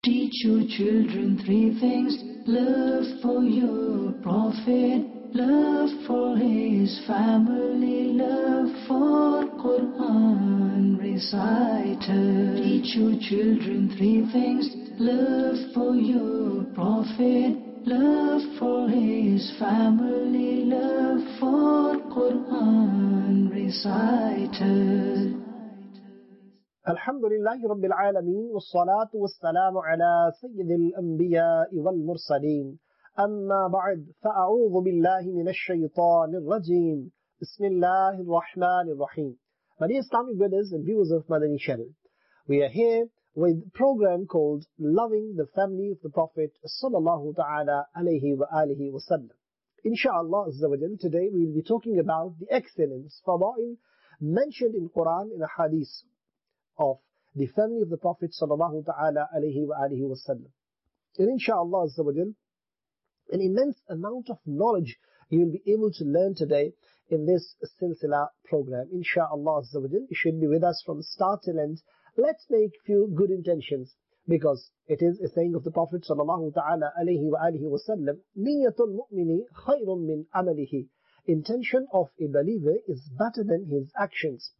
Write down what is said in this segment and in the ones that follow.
Teach your children three things: love for your Prophet, love for his family, love for Quran reciter. Teach your children three things: love for your Prophet, love for his family, love for Quran reciter. الحمد لله رب العالمين والصلاة والسلام على سيد الأنبياء والمرسلين أما بعد فأعوذ بالله من الشيطان الرجيم بسم الله الرحمن الرحيم. My dear Islamic brothers and viewers of Madani channel, we are here with a program called Loving the Family of the Prophet sallallahu ta'ala alayhi wa alihi wa sallam. Inshallah Azza wa Jal, today we will be talking about the excellence, fada'il, mentioned in Quran and Hadith of the family of the Prophet sallallahu ta'ala alayhi wa alihi wa sallam. And inshallah Azza wa Jal, an immense amount of knowledge you will be able to learn today in this silsila program. Inshallah Azza wa Jal, you should be with us from start till end. Let's make few good intentions, because it is a saying of the Prophet sallallahu ta'ala alayhi wa alihi wa sallam, Niyatul mu'mini khayrun min amalihi. Intention of a believer is better than his actions.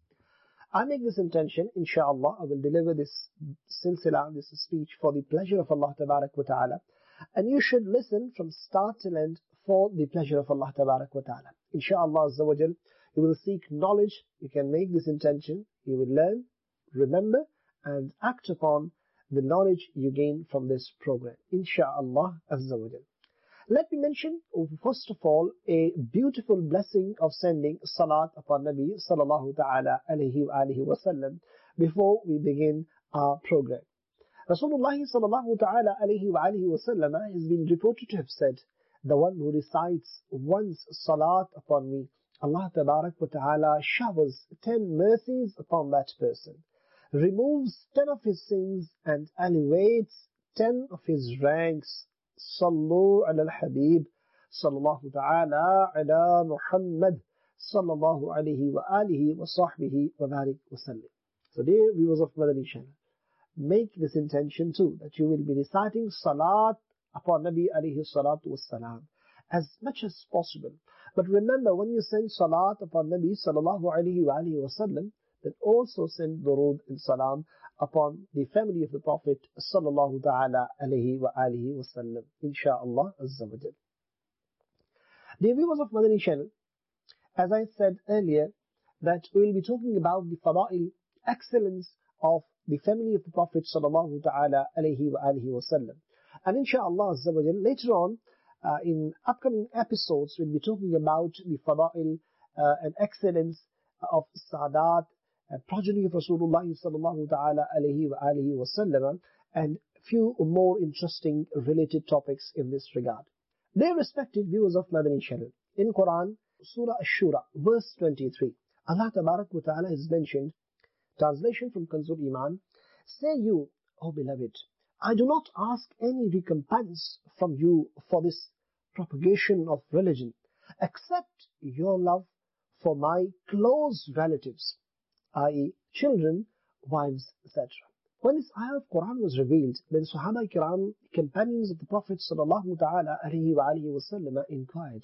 I make this intention, inshallah, I will deliver this silsila, this speech for the pleasure of Allah Tabarak wa Ta'ala. And you should listen from start till end for the pleasure of Allah Tabarak wa Ta'ala. Inshallah Azza wa Jal, you will seek knowledge, you can make this intention, you will learn, remember, and act upon the knowledge you gain from this program. Inshallah Azza wa Jal. Let me mention, first of all, a beautiful blessing of sending salat upon Nabi sallallahu ta'ala alayhi wa alihi wa sallam before we begin our program. Rasulullah sallallahu ta'ala alayhi wa alihi wa sallam has been reported to have said, the one who recites once salat upon me, Allah tabarak wa ta'ala showers 10 mercies upon that person, removes 10 of his sins and elevates 10 of his ranks. صلوا على الحبيب صلى الله تعالى على محمد صلى الله عليه وآله وصحبه وبارك وسلم. So dear viewers of Madani channel, make this intention too, that you will be reciting salat upon Nabi alayhi salatu wassalam as much as possible. But remember, when you send salat upon Nabi sallallahu alayhi wa alihi wasallam, then also send durood and salam upon the family of the Prophet sallallahu ta'ala alayhi wa alihi wa sallam. Insha'Allah Azza wa Jal. Dear viewers of Madani channel, as I said earlier, that we will be talking about the fada'il, excellence of the family of the Prophet sallallahu ta'ala alayhi wa alihi wa sallam. And Insha'Allah Azza wa Jal, later on, in upcoming episodes, we'll be talking about the fada'il and excellence of Sadat, progeny of Rasulullah sallallahu ta'ala alayhi wa alihi wa sallam, and few more interesting related topics in this regard. Dear respected viewers of Madani channel, in Quran, Surah Ash-Shura, verse 23, Allah Tabarak wa Ta'ala has mentioned, translation from Kanzul Iman, say you, O beloved, I do not ask any recompense from you for this propagation of religion, except your love for my close relatives, i.e. children, wives, etc. When this ayah of Quran was revealed, then Sahaba Kiram, companions of the Prophet sallallahu ta'ala alayhi wa alihi wa sallam, inquired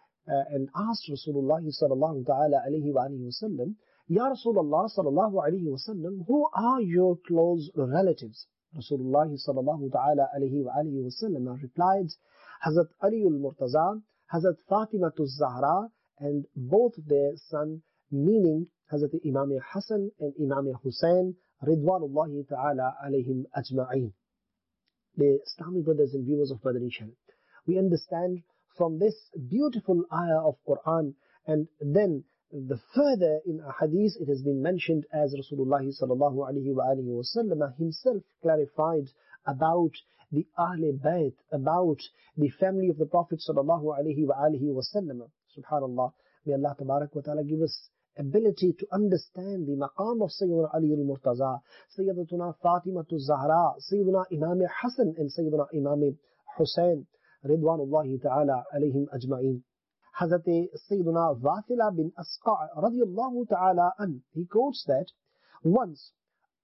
and asked Rasulullah sallallahu ta'ala alayhi wa alihi wa sallam, Ya Rasulullah sallallahu alayhi wa sallam, who are your close relatives? Rasulullah sallallahu ta'ala alayhi wa alihi wa sallam replied, Hazrat Ali al-Murtaza, Hazrat Fatima al-Zahra, and both their son, meaning Hazrat Imam Hassan and Imam Hussain, Ridwanullahi ta'ala alayhim ajma'een. The Islamic brothers and viewers of Madani channel, we understand from this beautiful ayah of Quran, and then the further in a hadith it has been mentioned as Rasulullah sallallahu alayhi wa alihi wa sallam himself clarified about the Ahl Bayt, about the family of the Prophet sallallahu alayhi wa alihi wa sallam. Subhanallah, may Allah tabarak wa ta'ala give us ability to understand the maqam of Sayyidina Ali al-Murtaza, Sayyidatuna Fatima al-Zahra, Sayyidina Imam Hassan and Sayyidina Imam Hussain, Ridwanullahi ta'ala alayhim ajma'een. Hazrat Sayyidina Wathila bin Asqa' radiyallahu ta'ala an, he quotes that once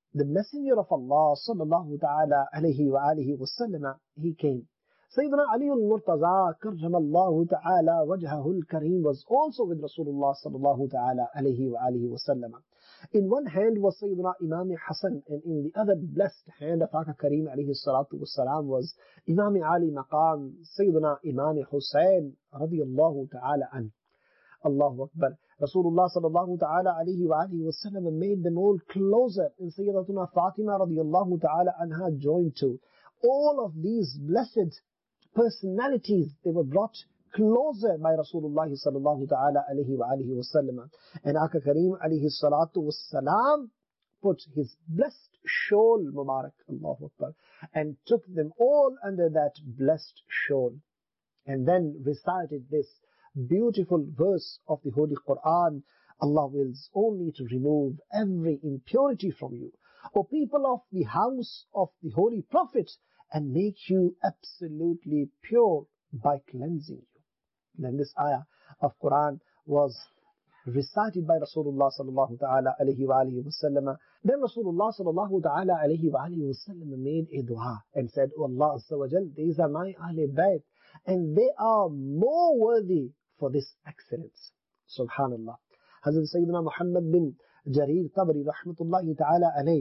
the Messenger of Allah sallallahu ta'ala alayhi wa alihi wasallam, he came. Sayyidina Ali al-Murtaza karramallahu ta'ala wajhahu al-kareem was also with Rasulullah sallallahu ta'ala alayhi wa alihi wasallam. In one hand was Sayyidina Imam Hassan, and in the other blessed hand of Aka Kareem alayhi salatu wassalam was Imam Ali Maqam, Sayyidina Imam Hussain radiyallahu ta'ala an. Allahu Akbar. Rasulullah sallallahu ta'ala alayhi wa alihi wasallam made them all closer, and Sayyidatuna Fatima radiyallahu ta'ala anha joined too. All of these blessed personalities, they were brought closer by Rasulullah sallallahu ta'ala alayhi wa alihi wasallam. And Aka Kareem alayhi salatu wassalam put his blessed shawl Mubarak, Allahu Akbar, and took them all under that blessed shawl, and then recited this beautiful verse of the Holy Quran: Allah wills only to remove every impurity from you, O people of the house of the Holy Prophet, and make you absolutely pure by cleansing you. Then this ayah of Quran was recited by Rasulullah sallallahu ta'ala alayhi wa alihi wasallam. Then Rasulullah sallallahu ta'ala alayhi wa alihi wasallam made a dua and said, "O Allah Azza wa Jal, these are my Ahl Bayt, and they are more worthy for this excellence." Subhanallah. Hazrat Sayyidina Muhammad bin Jarir Tabari rahmatullahi ta'ala alayhi,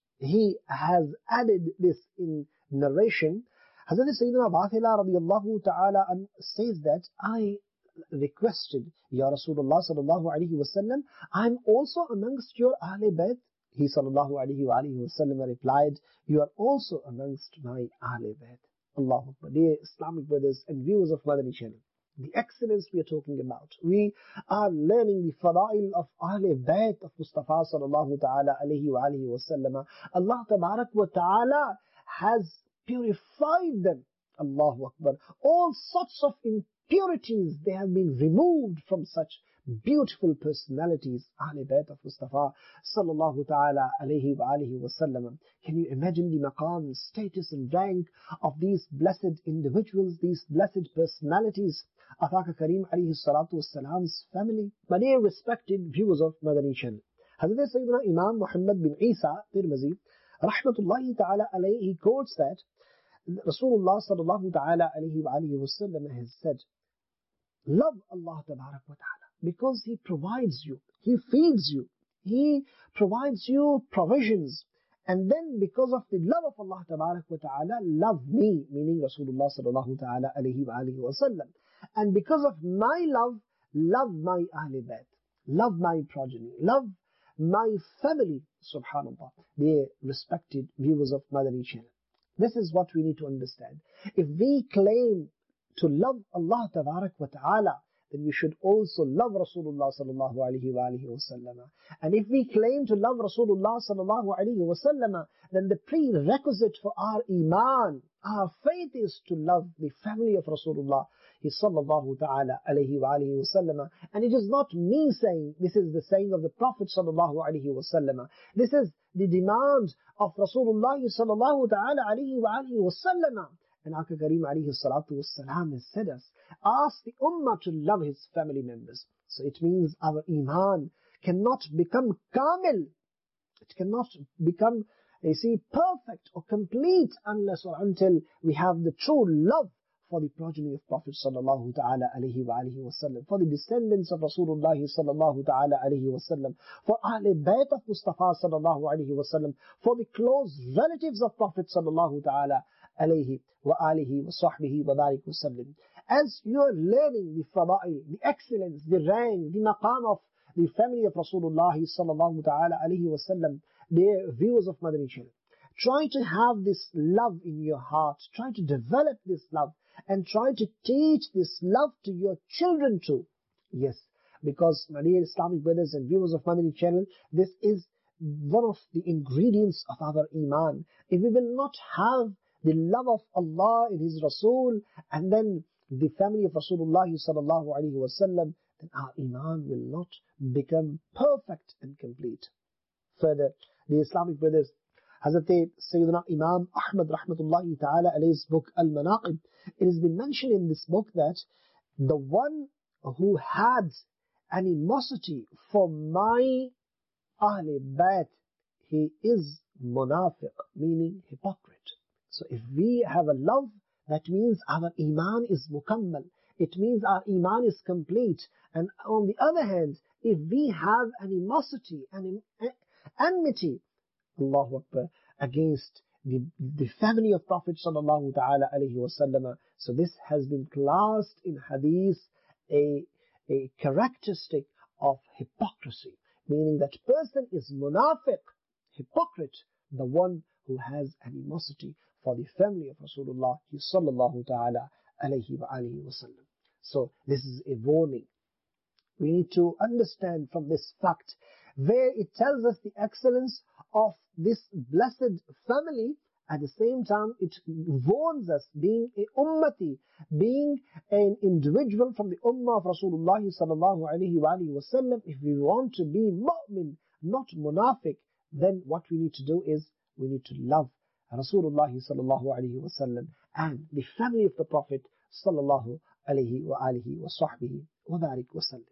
he has added this in narration. Hazrat Sayyidina Bathila radiyallahu ta'ala says that I requested, Ya Rasulullah sallallahu alayhi wa sallam, I'm also amongst your Ahl Bayt. He sallallahu alayhi wa alihi wa sallam replied, you are also amongst my Ahl Bayt. Allahu Akbar. Dear Islamic brothers and viewers of Madani channel, the excellence we are talking about, we are learning the fadail of Ahl Bayt of Mustafa sallallahu ta'ala alayhi wa alihi wa sallam. Allah tabarak wa ta'ala has purified them. Allahu Akbar. All sorts of impurities, they have been removed from such beautiful personalities, Ahl Bayt of Mustafa sallallahu ta'ala alayhi wa alihi wa sallam. Can you imagine the maqam, status and rank of these blessed individuals, these blessed personalities of Aka Kareem alayhi salatu wassalam's family? My dear respected viewers of Madani channel, Hazrat Sayyidina Imam Muhammad bin Isa Tirmizi rahmatullahi ta'ala alayhi, he quotes that Rasulullah sallallahu ta'ala alayhi wa alihi wa sallam has said, love Allah tabarak wa ta'ala because He provides you, He feeds you, He provides you provisions. And then because of the love of Allah tabarak wa ta'ala, love me, meaning Rasulullah sallallahu ta'ala alayhi wa alihi wa sallam. And because of my love, love my Ahl Bayt, love my progeny, love my family. Subhanallah. Dear respected viewers of Madani channel, this is what we need to understand. If we claim to love Allah tabarak wa ta'ala, then we should also love Rasulullah sallallahu alayhi wa alihi wa sallam. And if we claim to love Rasulullah sallallahu alayhi wa sallam, then the prerequisite for our iman, our faith, is to love the family of Rasulullah sallallahu ta'ala alayhi wa alihi wa sallam. And it is not me saying, this is the saying of the Prophet sallallahu alayhi wa sallam. This is the demand of Rasulullah sallallahu ta'ala alayhi wa alihi wa sallam. And Aka Kareem alayhi salatu wassalam has said us, ask the ummah to love his family members. So it means our iman cannot become kamil. It cannot become, perfect or complete unless or until we have the true love for the progeny of Prophet sallallahu ta'ala alayhi wa alihi wa sallam, for the descendants of Rasulullah sallallahu ta'ala alayhi wa sallam, for Ahl Bayt of Mustafa sallallahu alayhi wa sallam, for the close relatives of Prophet sallallahu ta'ala alayhi wa alihi wa sahbihi wa barik wa sallam. As you are learning the fadail, the excellence, the rank, the maqam of the family of Rasulullah sallallahu ta'ala alayhi wa sallam, dear viewers of Madani channel, try to have this love in your heart, try to develop this love, and try to teach this love to your children too. Yes, because my dear Islamic brothers and viewers of Madani channel, this is one of the ingredients of our iman. If we will not have the love of Allah and His Rasul, and then the family of Rasulullah sallallahu alaihi wasallam, then our iman will not become perfect and complete. Further, the Islamic brothers, Hazrat Sayyidina Imam Ahmad rahmatullahi ta'ala alayhi's book Al-Manaqib, it has been mentioned in this book that the one who had animosity for my Ahl Bayt, he is munafiq, meaning hypocrite. So if we have a love, that means our iman is mukammal. It means our iman is complete. And on the other hand, if we have animosity and enmity, Allahu Akbar, against the family of Prophet sallallahu ta'ala alayhi wasallam, so this has been classed in hadith a characteristic of hypocrisy, meaning that person is munafiq, hypocrite, the one who has animosity for the family of Rasulullah sallallahu ta'ala alayhi wa alihi wasallam. So this is a warning. We need to understand from this fact, where it tells us the excellence of this blessed family. At the same time, it warns us, being a ummati, being an individual from the ummah of Rasulullah sallallahu alayhi wa alihi wasallam, if we want to be mu'min, not munafiq, then what we need to do is, we need to love Rasulullah sallallahu alayhi wasallam and the family of the Prophet sallallahu alayhi wa alihi wa sahbihi wa barik wasallam.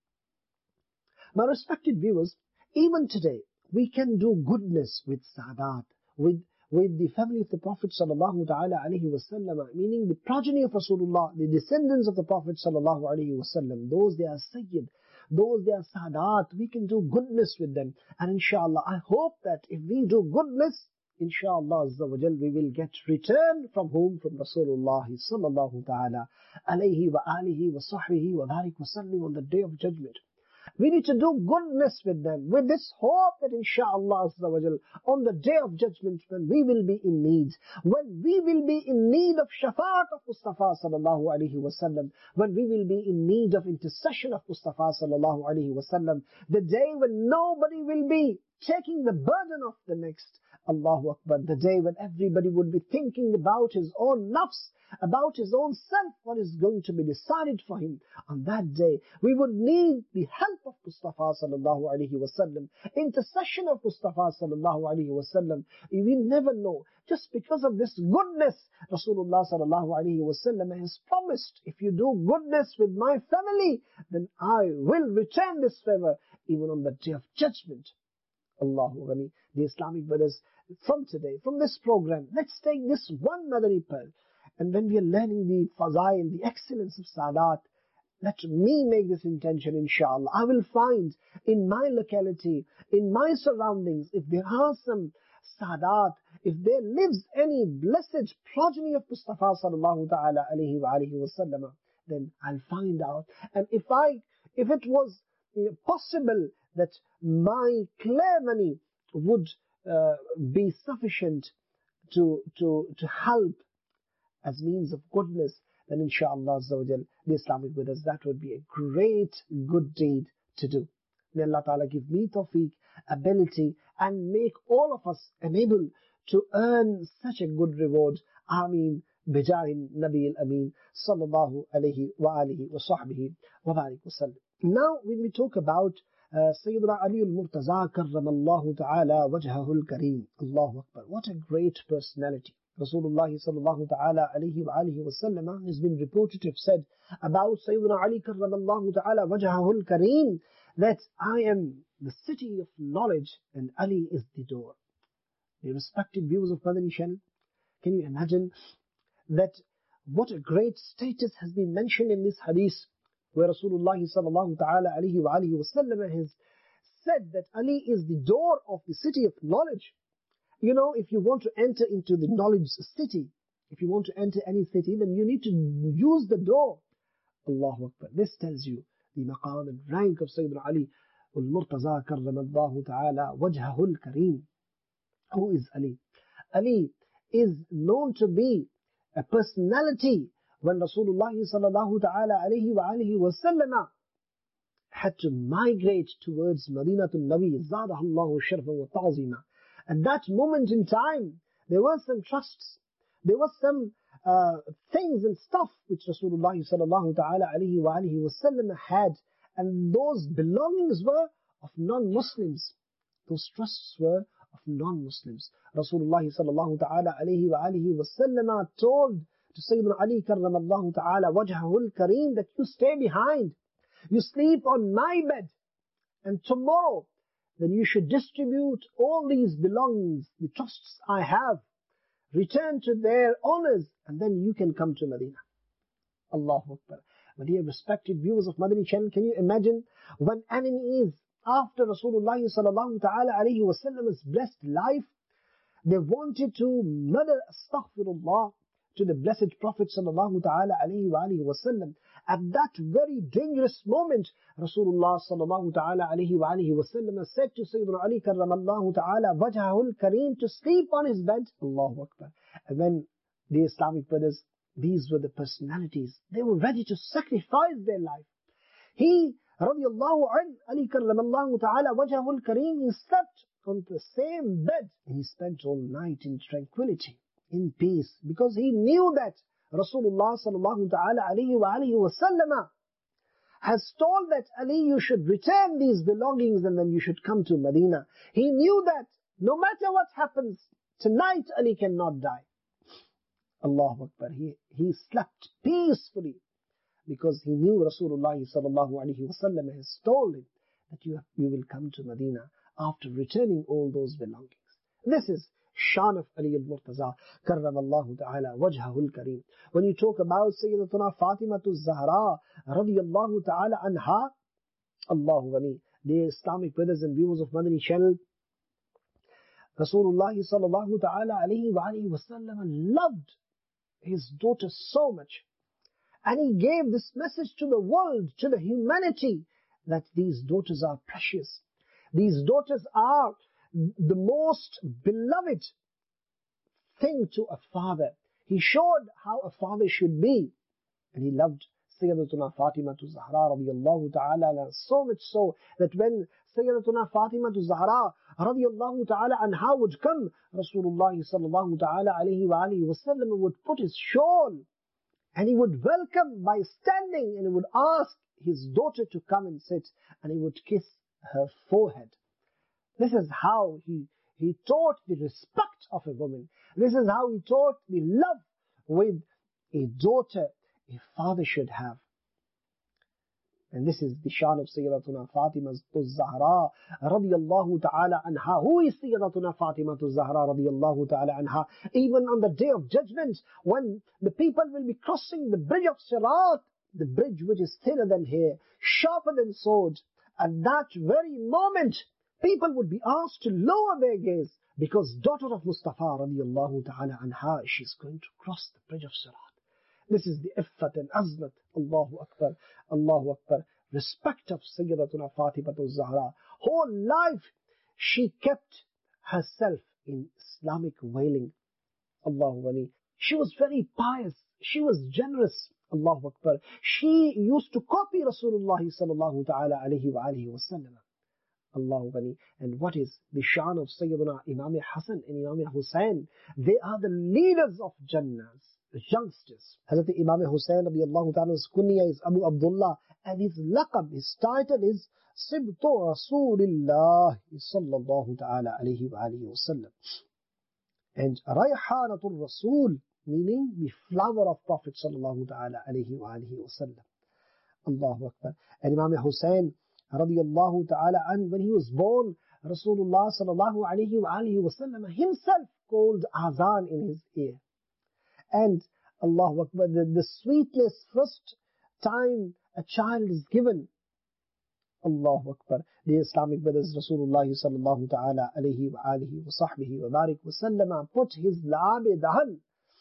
My respected viewers, even today, we can do goodness with Sa'adat, with the family of the Prophet sallallahu ta'ala alayhi wasallam, meaning the progeny of Rasulullah, the descendants of the Prophet sallallahu alayhi wasallam, those they are Sayyid, those they are Sa'adat, we can do goodness with them. And inshallah, I hope that if we do goodness, inshallah azza wa jal, we will get return from whom? From Rasulullah sallallahu ta'ala alayhi wa alihi wa sahbihi wa barik wasallam on the day of judgment. We need to do goodness with them, with this hope that inshaAllah azza wa jal, on the day of judgment, when we will be in need, when we will be in need of shafa'at of Mustafa sallallahu alayhi wa sallam, when we will be in need of intercession of Mustafa sallallahu alayhi wa sallam, the day when nobody will be taking the burden of the next. Allahu Akbar, the day when everybody would be thinking about his own nafs, about his own self, what is going to be decided for him. On that day, we would need the help of Mustafa sallallahu alayhi wa sallam, intercession of Mustafa sallallahu alayhi wa sallam. We never know. Just because of this goodness, Rasulullah sallallahu alayhi wa sallam has promised, if you do goodness with my family, then I will return this favor even on the day of judgment. Allahu Ghani. The Islamic brothers, from today, from this program, let's take this one Madani pearl. And when we are learning the fazail, the excellence of Sadat, let me make this intention, inshallah. I will find in my locality, in my surroundings, if there are some Sadat, if there lives any blessed progeny of Mustafa sallallahu ta'ala alayhi wa alihi wa sallam, then I'll find out. And if it was possible that my clear money would be sufficient to help as means of goodness, then inshallah azza wa jal, the Islamic brothers, that would be a great good deed to do. May Allah Ta'ala give me tawfiq, ability, and make all of us enable to earn such a good reward. Ameen. Bijahin Nabi al-Amin sallallahu alayhi wa alihi wa sahbihi wa barik wa sallam. Now when we talk about Sayyidina Ali al-Murtaza karramallahu ta'ala wajhahu al-kareem. Allahu Akbar. What a great personality. Rasulullah sallallahu ta'ala alayhi wa alihi wa sallam has been reported to have said about Sayyidina Ali karramallahu ta'ala wajhahu al-kareem, that I am the city of knowledge and Ali is the door. The respected viewers of Madani channel, can you imagine that what a great status has been mentioned in this hadith, where Rasulullah sallallahu ta'ala alayhi wa alihi wa sallam has said that Ali is the door of the city of knowledge. You know, if you want to enter into the knowledge city, if you want to enter any city, then you need to use the door. Allahu Akbar. This tells you the maqam and rank of Sayyidina Ali al-Murtaza karramallahu ta'ala wajhahu al-kareem. Who is Ali? Ali is known to be a personality. When Rasulullah sallallahu ta'ala alayhi wa alihi wa sallam had to migrate towards Madinatul Nabi, zadahallahu sharfan wa ta'zima. At that moment in time, there were some trusts, there were some things and stuff which Rasulullah sallallahu ta'ala alayhi wa alihi wa sallam had, and those belongings were of non-Muslims. Those trusts were of non-Muslims. Rasulullah sallallahu ta'ala alayhi wa alihi wa sallam told to Sayyidina Ali karramallahu ta'ala wajhahu al-kareem that you stay behind, you sleep on my bed, and tomorrow then you should distribute all these belongings, the trusts I have, return to their owners, and then you can come to Medina. Allahu Akbar. My dear respected viewers of Madani channel, can you imagine when enemies after Rasulullah sallallahu ta'ala alayhi wa sallam's blessed life, they wanted to murder, astaghfirullah, to the blessed Prophet sallallahu ta'ala alayhi wa sallam. At that very dangerous moment, Rasulullah sallallahu ta'ala alayhi wa sallam said to Sayyidina Ali karramallahu ta'ala wajhahul kareem to sleep on his bed. Allahu Akbar. And then the Islamic brothers, these were the personalities. They were ready to sacrifice their life. He, radiallahu an, Ali karramallahu ta'ala wajhahul kareem, he slept on the same bed. He spent all night in tranquility, in peace, because he knew that Rasulullah sallallahu ta'ala alayhi wa sallam has told that Ali, you should return these belongings and then you should come to Medina. He knew that no matter what happens, tonight Ali cannot die. Allahu Akbar. He slept peacefully because he knew Rasulullah sallallahu alayhi wa sallam has told him that you will come to Medina after returning all those belongings. This is Shan of Ali al-Murtaza, karramallahu ta'ala wajhahul kareem. When you talk about Sayyidatuna Fatimatu Zahra, radiyallahu ta'ala anha, Allahu Ghani, the Islamic brothers and viewers of Madani channel, Rasulullah sallallahu ta'ala alayhi wa sallam loved his daughter so much. And he gave this message to the world, to the humanity, that these daughters are precious. These daughters are the most beloved thing to a father. He showed how a father should be. And he loved Sayyidatuna Fatima Zahra radiyallahu ta'ala so much so that when Sayyidatuna Fatima Zahra radiyallahu ta'ala anha would come, Rasulullah sallallahu ta'ala alayhi wa sallam would put his shawl and he would welcome by standing, and he would ask his daughter to come and sit, and he would kiss her forehead. This is how he taught the respect of a woman. This is how he taught the love with a daughter a father should have. And this is the Shan of Sayyidatuna Fatima Zahra radiyallahu ta'ala anha. Who is Sayyidatuna Fatima Zahra radiyallahu ta'ala anha? Even on the day of judgment, when the people will be crossing the bridge of Sirat, the bridge which is thinner than hair, sharper than sword, at that very moment, people would be asked to lower their gaze, because daughter of Mustafa radiyallahu ta'ala anha, she's going to cross the bridge of Sirat. This is the iffat and azmat. Allahu Akbar, Allahu Akbar. Respect of Sayyidatuna Fatima Zahra. Whole life she kept herself in Islamic wailing. Allahu Ghani. She was very pious. She was generous. Allahu Akbar. She used to copy Rasulullah sallallahu ta'ala alayhi wa sallam. Allahu Ghani. And what is the Shan of Sayyidina Imam Hassan and Imam Hussain? They are the leaders of Jannahs, the youngsters. Hazrat Imam Hussain radiyallahu ta'ala's kunya is Abu Abdullah, and his laqab, his title is Sibtu Rasulillah sallallahu ta'ala alayhi wa sallam. And Rayhanatul Rasul, meaning the flower of Prophet sallallahu ta'ala alayhi wa sallam. Allahu Akbar. And Imam Hussain radiyallahu ta'ala an, when he was born, Rasulullah sallallahu alayhi wa sallam himself called azan in his ear. And Allahu Akbar, the sweetness first time a child is given. Allahu Akbar. The Islamic brothers, Rasulullah sallallahu ta'ala alayhi wa sahbihi wa barik wa sallama put his la'ab-e-dahan,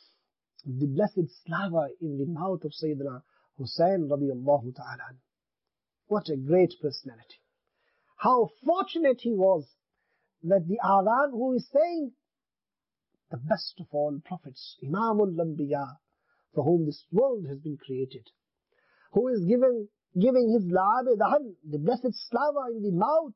the blessed slava, in the mouth of Sayyidina Hussain radiyallahu ta'ala. What a great personality. How fortunate he was that the adhan who is saying, the best of all prophets, Imamul Anbiya, for whom this world has been created, who is giving his la'ab-e-dahan, the blessed slava in the mouth,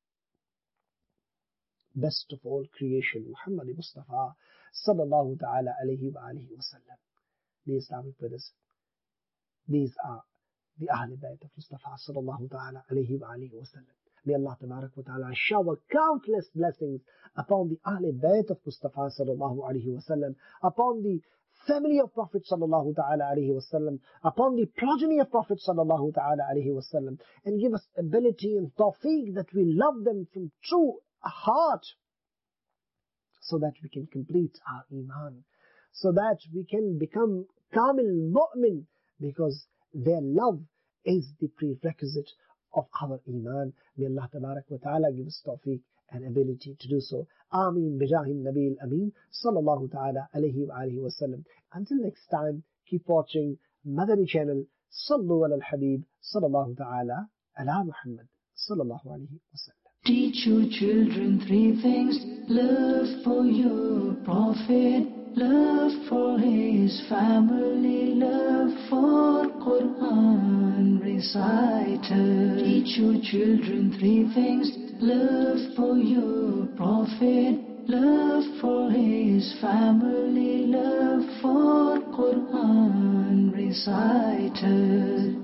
best of all creation, Muhammad Mustafa sallallahu ta'ala alayhi wa sallam. The Islamic brothers, these are the Ahl Bayt of Mustafa sallallahu ta'ala alayhi wa sallam. May Allah tabarak wa ta'ala shower countless blessings upon the Ahl Bayt of Mustafa sallallahu alayhi wa sallam, upon the family of Prophet sallallahu ta'ala alaihi wasallam, upon the progeny of Prophet sallallahu ta'ala alaihi wasallam, and give us ability and tawfiq that we love them from true heart, so that we can complete our iman, so that we can become kamil mu'min, because their love is the prerequisite of our iman. May Allah tabarak wa ta'ala give us tawfiq and ability to do so. Ameen bijahi Nabil Ameen sallallahu ta'ala alayhi wa alihi wa sallam. Until next time, keep watching Madani channel. Sallu ala al-Habib sallallahu ta'ala ala Muhammad sallallahu alayhi wa sallam. Teach your children three things: love for your Prophet, love for his family, love for Quran reciter. Teach your children three things: love for your Prophet, love for his family, love for Quran reciter.